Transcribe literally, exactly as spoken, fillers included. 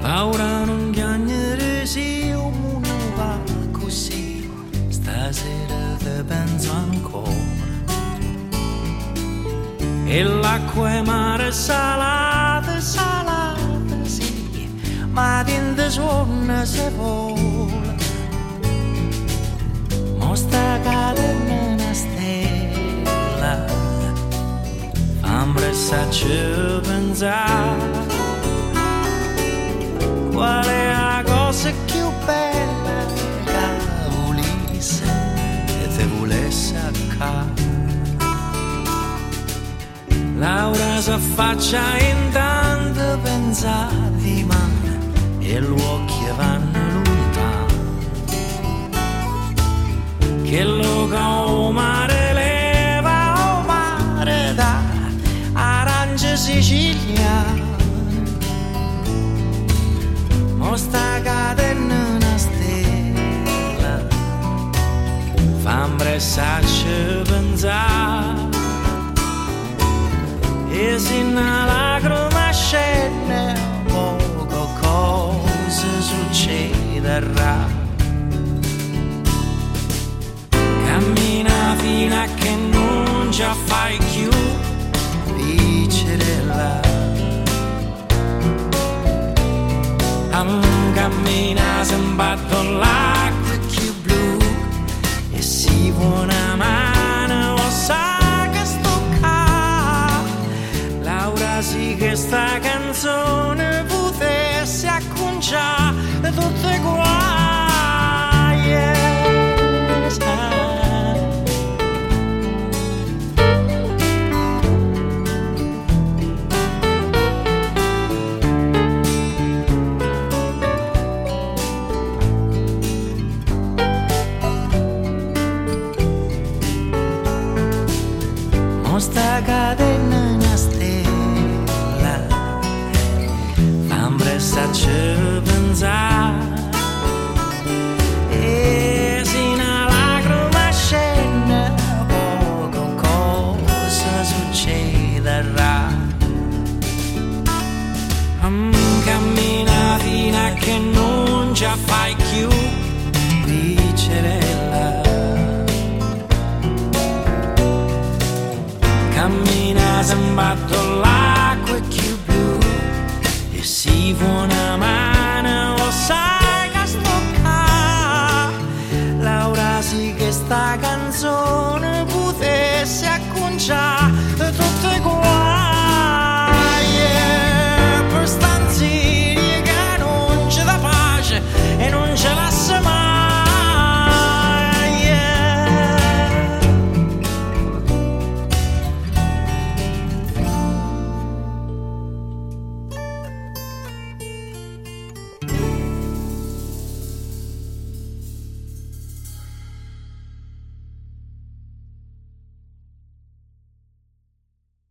Laura non chiagnere se o mondo va così, stasera te penso ancora. E l'acqua è mare salata, salata, sì, ma dentro suona se vola. Mo sta cadendo una stella, fammi pressarci pensare. Qual è la cosa più bella che volesse e te volesse accadere? Laura si affaccia intanto pensati male e gli occhi vanno lontano. Che loca o mare leva o mare da arancia siciliana. Mo sta cadendo una stella, fammi pressarci pensare. E se una lacrima scende, poco cosa succederà. Cammina fino a che non ci fai più vicerella. Cammina se imbatto l'acqua più blu e si può una mano o sa che sto qua. Laura sì che sta canzone potesse acconciare tutte guai, yes. Sta cadendo una stella, fammi pressarci pensare. E se una lacrima scende, poco cosa succederà. Mm, cammina fino a che non ci fai più vicerella. Cammina se imbatto l'acqua più blu e si può una mano o sai che sto qua. Laura sì che sta canzone